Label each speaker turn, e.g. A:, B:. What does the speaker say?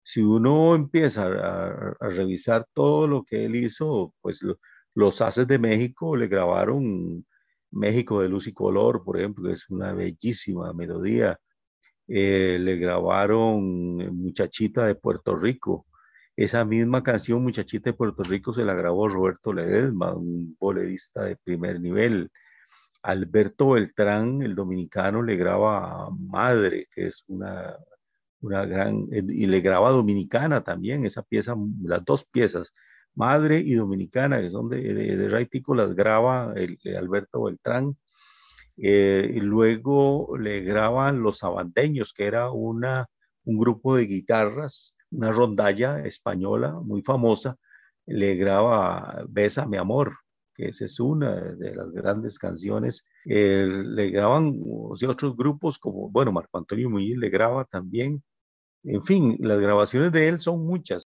A: Si uno empieza a revisar todo lo que él hizo, pues los Haces de México le grabaron México de Luz y Color, por ejemplo, que es una bellísima melodía. Le grabaron Muchachita de Puerto Rico. Esa misma canción, Muchachita de Puerto Rico, se la grabó Roberto Ledesma, un bolerista de primer nivel. Alberto Beltrán, el dominicano, le graba Madre, que es una gran, y le graba Dominicana también, esa pieza, las dos piezas, Madre y Dominicana, que son de Ray Tico, las graba Alberto Beltrán. Y luego le graban Los Sabandeños, que era un grupo de guitarras, una rondalla española muy famosa, le graba Bésame Amor, que esa es una de las grandes canciones. Le graban o sea, otros grupos como, bueno, Marco Antonio Muñiz le graba también. En fin, las grabaciones de él son muchas.